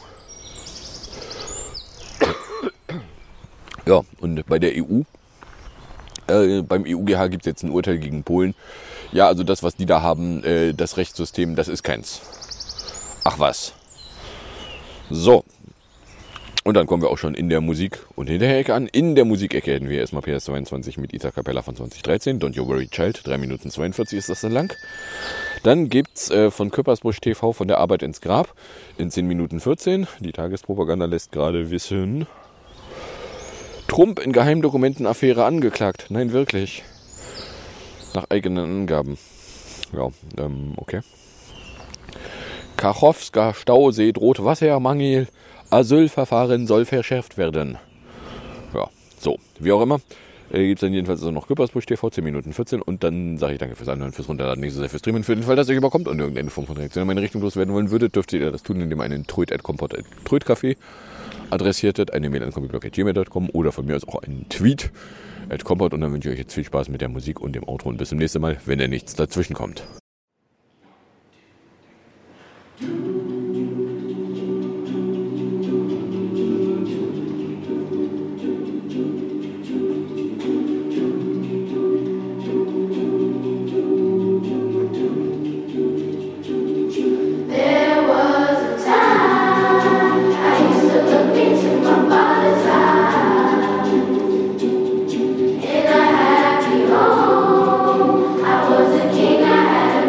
Ja, und bei der E U, äh, beim E U G H gibt es jetzt ein Urteil gegen Polen. Ja, also das, was die da haben, äh, das Rechtssystem, das ist keins. Ach was. So. Und dann kommen wir auch schon in der Musik- und Hinterher-Ecke an. In der Musikecke hätten wir erstmal P S zweiundzwanzig mit Isa Capella von zwanzig dreizehn. Don't You Worry Child, drei Minuten zweiundvierzig ist das dann lang. Dann gibt's äh, von Köppersbusch T V von der Arbeit ins Grab in zehn Minuten vierzehn. Die Tagespropaganda lässt gerade wissen. Trump in Geheimdokumentenaffäre angeklagt. Nein, wirklich. Nach eigenen Angaben. Ja, ähm, okay. Kachowska Stausee droht Wassermangel. Asylverfahren soll verschärft werden. Ja, so, wie auch immer. Äh, gibt es dann jedenfalls also noch Köppersbusch T V, zehn Minuten vierzehn. Und dann sage ich danke fürs Anhören, fürs Runterladen, nicht so sehr fürs Streamen. Für den Fall, dass ihr überkommt und irgendeine Form von Reaktion in meine Richtung loswerden wollen würdet, dürft ihr das tun, indem ihr einen tröd at kompott at trödcafé adressiertet, eine Mail an kombiblog at gmail punkt com oder von mir aus auch einen Tweet at kompott. Und dann wünsche ich euch jetzt viel Spaß mit der Musik und dem Outro und bis zum nächsten Mal, wenn da nichts dazwischen kommt. I was a king, I had a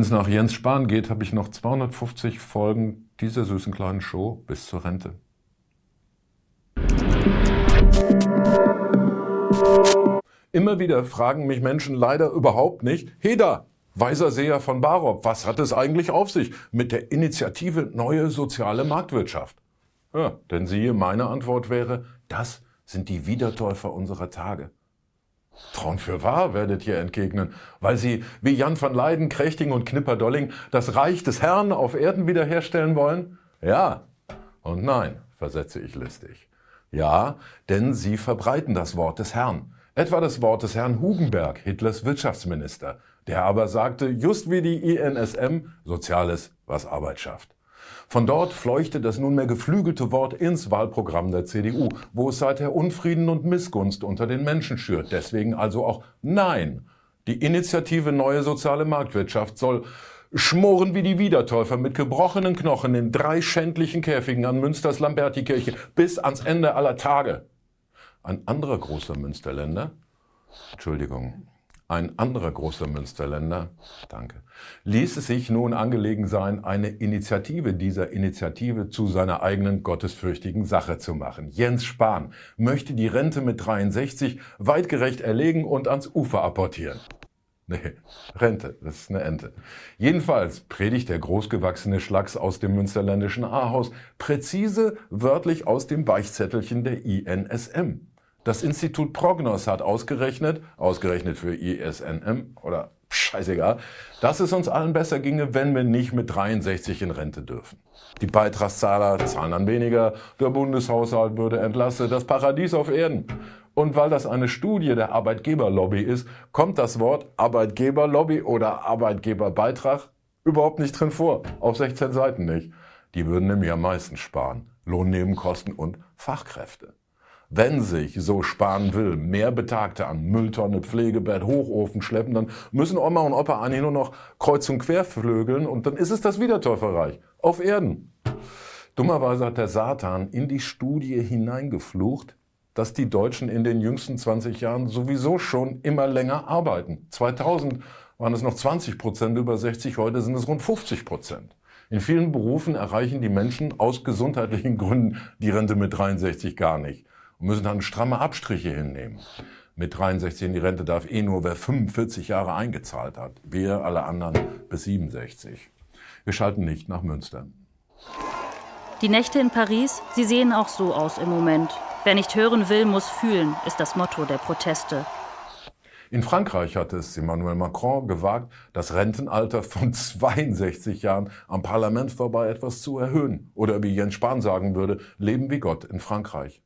es nach Jens Spahn geht, habe ich noch zweihundertfünfzig Folgen dieser süßen kleinen Show bis zur Rente. Immer wieder fragen mich Menschen leider überhaupt nicht, Heda, weiser Seher von Barop, was hat es eigentlich auf sich mit der Initiative Neue Soziale Marktwirtschaft? Ja, denn siehe, meine Antwort wäre, das sind die Wiedertäufer unserer Tage. Traun für wahr, werdet ihr entgegnen, weil sie, wie Jan van Leyden, Krechting und Knipperdolling, das Reich des Herrn auf Erden wiederherstellen wollen? Ja und nein, versetze ich listig. Ja, denn sie verbreiten das Wort des Herrn. Etwa das Wort des Herrn Hugenberg, Hitlers Wirtschaftsminister, der aber sagte, just wie die I N S M, Soziales, was Arbeit schafft. Von dort fleuchte das nunmehr geflügelte Wort ins Wahlprogramm der C D U, wo es seither Unfrieden und Missgunst unter den Menschen schürt. Deswegen also auch Nein. Die Initiative Neue Soziale Marktwirtschaft soll schmoren wie die Wiedertäufer mit gebrochenen Knochen in drei schändlichen Käfigen an Münsters Lambertikirche bis ans Ende aller Tage. Ein anderer großer Münsterländer, Entschuldigung, ein anderer großer Münsterländer, danke, ließ es sich nun angelegen sein, eine Initiative dieser Initiative zu seiner eigenen gottesfürchtigen Sache zu machen. Jens Spahn möchte die Rente mit dreiundsechzig weitgerecht erlegen und ans Ufer apportieren. Nee, Rente, das ist eine Ente. Jedenfalls predigt der großgewachsene Schlacks aus dem münsterländischen Ahaus präzise wörtlich aus dem Beichtzettelchen der I N S M. Das Institut Prognos hat ausgerechnet, ausgerechnet für I S N M oder scheißegal, dass es uns allen besser ginge, wenn wir nicht mit dreiundsechzig in Rente dürfen. Die Beitragszahler zahlen dann weniger, der Bundeshaushalt würde entlastet, das Paradies auf Erden. Und weil das eine Studie der Arbeitgeberlobby ist, kommt das Wort Arbeitgeberlobby oder Arbeitgeberbeitrag überhaupt nicht drin vor. Auf sechzehn Seiten nicht. Die würden nämlich am meisten sparen. Lohnnebenkosten und Fachkräfte. Wenn sich, so Spahn will, mehr Betagte an Mülltonne, Pflegebett, Hochofen schleppen, dann müssen Oma und Opa eigentlich nur noch kreuz und quer flögeln und dann ist es das Wiedertäuferreich auf Erden. Dummerweise hat der Satan in die Studie hineingeflucht, dass die Deutschen in den jüngsten zwanzig Jahren sowieso schon immer länger arbeiten. zweitausend waren es noch zwanzig Prozent über sechzig, heute sind es rund fünfzig Prozent. In vielen Berufen erreichen die Menschen aus gesundheitlichen Gründen die Rente mit dreiundsechzig gar nicht und müssen dann stramme Abstriche hinnehmen. Mit dreiundsechzig in die Rente darf eh nur, wer fünfundvierzig Jahre eingezahlt hat. Wir, alle anderen, bis siebenundsechzig. Wir schalten nicht nach Münster. Die Nächte in Paris, sie sehen auch so aus im Moment. Wer nicht hören will, muss fühlen, ist das Motto der Proteste. In Frankreich hat es Emmanuel Macron gewagt, das Rentenalter von zweiundsechzig Jahren am Parlament vorbei etwas zu erhöhen. Oder wie Jens Spahn sagen würde, leben wie Gott in Frankreich.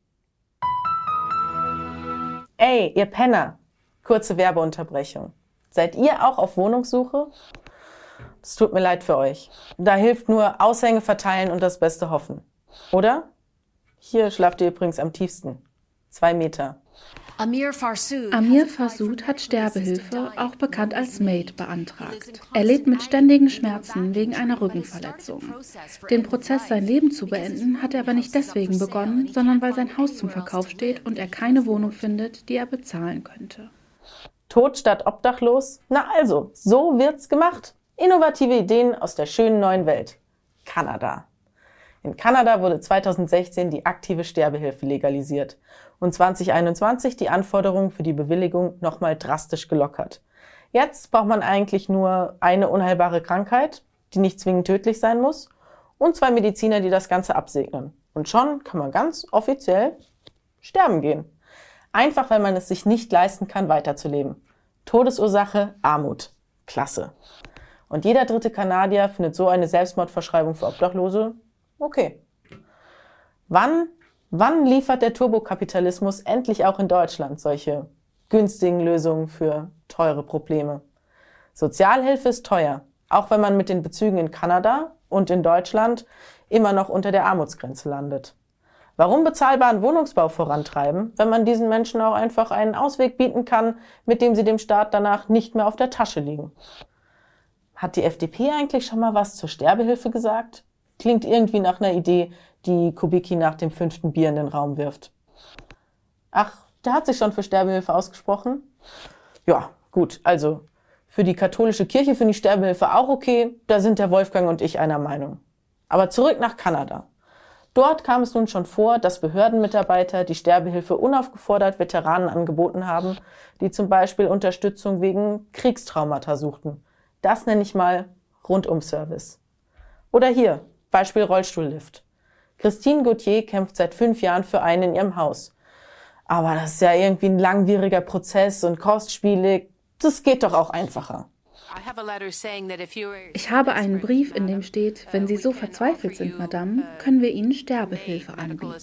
Ey, ihr Penner! Kurze Werbeunterbrechung. Seid ihr auch auf Wohnungssuche? Es tut mir leid für euch. Da hilft nur Aushänge verteilen und das Beste hoffen. Oder? Hier schlaft ihr übrigens am tiefsten. Zwei Meter. Amir Farsood hat Sterbehilfe, auch bekannt als MAID, beantragt. Er lebt mit ständigen Schmerzen wegen einer Rückenverletzung. Den Prozess, sein Leben zu beenden, hat er aber nicht deswegen begonnen, sondern weil sein Haus zum Verkauf steht und er keine Wohnung findet, die er bezahlen könnte. Tod statt obdachlos? Na also, so wird's gemacht. Innovative Ideen aus der schönen neuen Welt. Kanada. In Kanada wurde zweitausendsechzehn die aktive Sterbehilfe legalisiert und zwanzig einundzwanzig die Anforderungen für die Bewilligung nochmal drastisch gelockert. Jetzt braucht man eigentlich nur eine unheilbare Krankheit, die nicht zwingend tödlich sein muss, und zwei Mediziner, die das Ganze absegnen. Und schon kann man ganz offiziell sterben gehen. Einfach, weil man es sich nicht leisten kann, weiterzuleben. Todesursache Armut. Klasse. Und jeder dritte Kanadier findet so eine Selbstmordverschreibung für Obdachlose okay. Wann, wann liefert der Turbokapitalismus endlich auch in Deutschland solche günstigen Lösungen für teure Probleme? Sozialhilfe ist teuer, auch wenn man mit den Bezügen in Kanada und in Deutschland immer noch unter der Armutsgrenze landet. Warum bezahlbaren Wohnungsbau vorantreiben, wenn man diesen Menschen auch einfach einen Ausweg bieten kann, mit dem sie dem Staat danach nicht mehr auf der Tasche liegen? Hat die F D P eigentlich schon mal was zur Sterbehilfe gesagt? Klingt irgendwie nach einer Idee, die Kubicki nach dem fünften Bier in den Raum wirft. Ach, der hat sich schon für Sterbehilfe ausgesprochen? Ja, gut, also Für die katholische Kirche finde ich Sterbehilfe auch okay, da sind der Wolfgang und ich einer Meinung. Aber zurück nach Kanada. Dort kam es nun schon vor, dass Behördenmitarbeiter die Sterbehilfe unaufgefordert Veteranen angeboten haben, die zum Beispiel Unterstützung wegen Kriegstraumata suchten. Das nenne ich mal Rundum-Service. Oder hier, Beispiel Rollstuhllift. Christine Gauthier kämpft seit fünf Jahren für einen in ihrem Haus. Aber das ist ja irgendwie ein langwieriger Prozess und kostspielig. Das geht doch auch einfacher. Ich habe einen Brief, in dem steht, wenn Sie so verzweifelt sind, Madame, können wir Ihnen Sterbehilfe anbieten.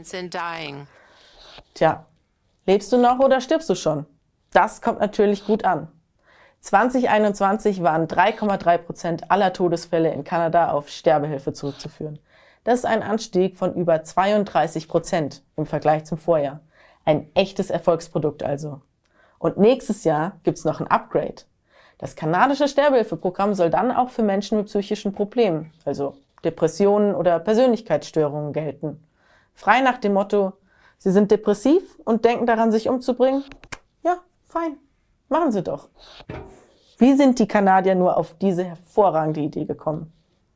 Tja, lebst du noch oder stirbst du schon? Das kommt natürlich gut an. zwanzig einundzwanzig waren drei Komma drei Prozent aller Todesfälle in Kanada auf Sterbehilfe zurückzuführen. Das ist ein Anstieg von über zweiunddreißig Prozent im Vergleich zum Vorjahr. Ein echtes Erfolgsprodukt also. Und nächstes Jahr gibt's noch ein Upgrade. Das kanadische Sterbehilfeprogramm soll dann auch für Menschen mit psychischen Problemen, also Depressionen oder Persönlichkeitsstörungen, gelten. Frei nach dem Motto, Sie sind depressiv und denken daran, sich umzubringen? Ja, fein. Machen Sie doch. Wie sind die Kanadier nur auf diese hervorragende Idee gekommen?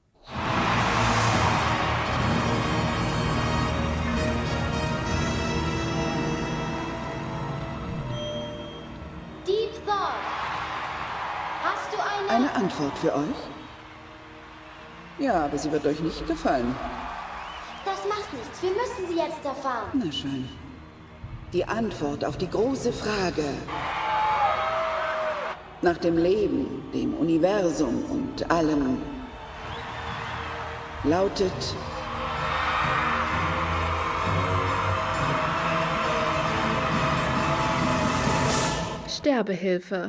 Eine Antwort für euch? Ja, aber sie wird euch nicht gefallen. Das macht nichts. Wir müssen sie jetzt erfahren. Na schön. Die Antwort auf die große Frage nach dem Leben, dem Universum und allem lautet Sterbehilfe.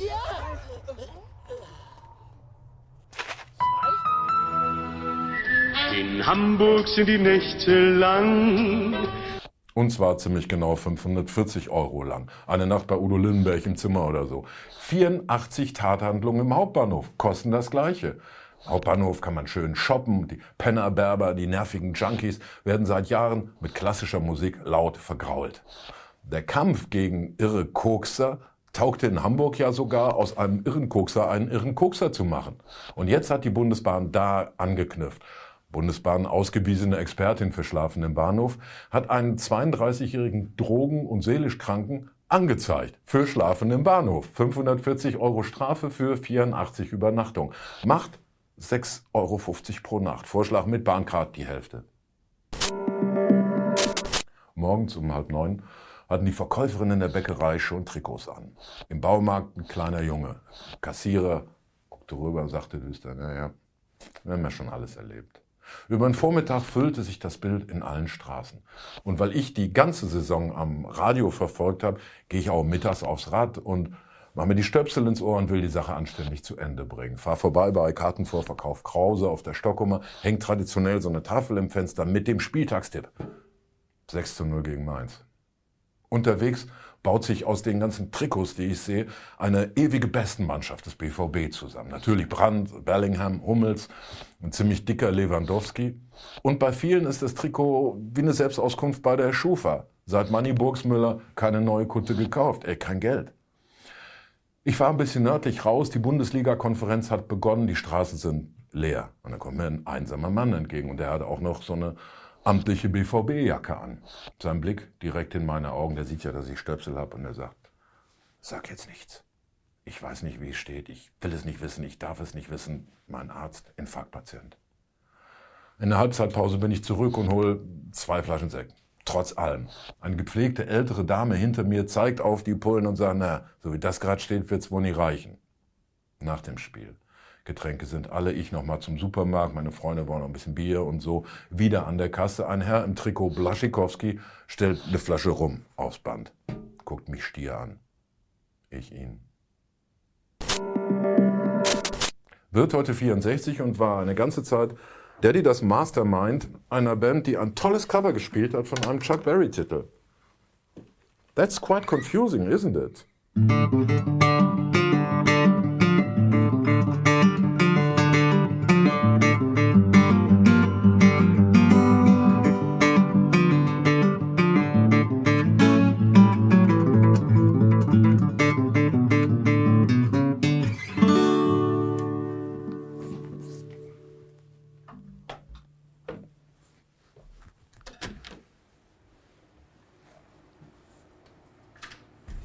In Hamburg sind die Nächte lang. Und zwar ziemlich genau fünfhundertvierzig Euro lang. Eine Nacht bei Udo Lindenberg im Zimmer oder so. vierundachtzig Tathandlungen im Hauptbahnhof kosten das Gleiche. Im Hauptbahnhof kann man schön shoppen. Die Pennerberber, die nervigen Junkies werden seit Jahren mit klassischer Musik laut vergrault. Der Kampf gegen irre Kokser taugte in Hamburg ja sogar, aus einem irren Kokser einen irren Kokser zu machen. Und jetzt hat die Bundesbahn da angeknüpft. Bundesbahn, ausgewiesene Expertin für Schlafen im Bahnhof, hat einen zweiunddreißigjährigen Drogen- und seelisch Kranken angezeigt für Schlafen im Bahnhof. fünfhundertvierzig Euro Strafe für vierundachtzig Übernachtungen. Macht sechs Euro fünfzig pro Nacht. Vorschlag mit Bahncard die Hälfte. Morgens um halb neun hatten die Verkäuferinnen in der Bäckerei schon Trikots an. Im Baumarkt ein kleiner Junge. Kassierer guckte rüber und sagte düster, naja, wir haben ja schon alles erlebt. Über den Vormittag füllte sich das Bild in allen Straßen. Und weil ich die ganze Saison am Radio verfolgt habe, gehe ich auch mittags aufs Rad und mache mir die Stöpsel ins Ohr und will die Sache anständig zu Ende bringen. Fahr vorbei bei Kartenvorverkauf Krause auf der Stockumer, hängt traditionell so eine Tafel im Fenster mit dem Spieltagstipp. sechs zu null gegen Mainz. Unterwegs baut sich aus den ganzen Trikots, die ich sehe, eine ewige Bestenmannschaft des B V B zusammen. Natürlich Brandt, Bellingham, Hummels, ein ziemlich dicker Lewandowski. Und bei vielen ist das Trikot wie eine Selbstauskunft bei der Schufa. Seit Manni Burgsmüller keine neue Kutte gekauft, ey, kein Geld. Ich fahre ein bisschen nördlich raus, die Bundesliga-Konferenz hat begonnen, die Straßen sind leer. Und dann kommt mir ein einsamer Mann entgegen und der hat auch noch so eine amtliche B V B-Jacke an. Sein Blick direkt in meine Augen, der sieht ja, dass ich Stöpsel habe und er sagt, sag jetzt nichts. Ich weiß nicht, wie es steht, ich will es nicht wissen, ich darf es nicht wissen. Mein Arzt, Infarktpatient. In der Halbzeitpause bin ich zurück und hole zwei Flaschen Sekt. Trotz allem. Eine gepflegte ältere Dame hinter mir zeigt auf die Pullen und sagt, na, so wie das gerade steht, wird's wohl nicht reichen. Nach dem Spiel. Getränke sind alle, ich nochmal zum Supermarkt, meine Freunde wollen noch ein bisschen Bier und so. Wieder an der Kasse, ein Herr im Trikot Blaschikowski stellt eine Flasche Rum aufs Band. Guckt mich stier an. Ich ihn. Wird heute vierundsechzig und war eine ganze Zeit Daddy das Mastermind einer Band, die ein tolles Cover gespielt hat von einem Chuck Berry-Titel. That's quite confusing, isn't it?